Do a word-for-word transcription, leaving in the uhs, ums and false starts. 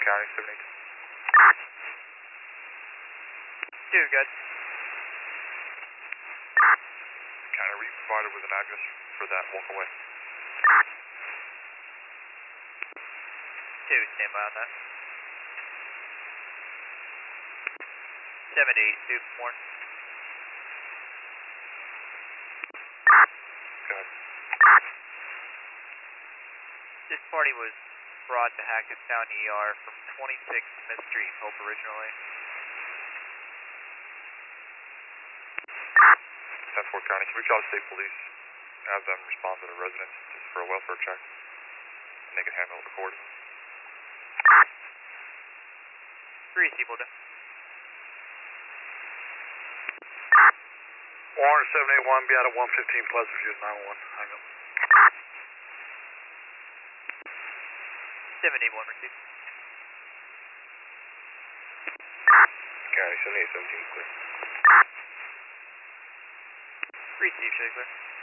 County, seventy. Two, good. County, were you provided with an address for that walkaway? Two, stand by on that. seven eighty-two, more. Good. This party was brought to Hackettstown E R from twenty-six Smith Street, Hope originally. ten four County, can we call state police, have them respond to the residents just for a welfare check, and they can handle the recording? Three, Seabold. Warren seven eight one, be out at one fifteen Pleasant View, nine one, hang up. seven eight one, receive. County, seventy-eight seventeen, clear. Receive, Shake clear.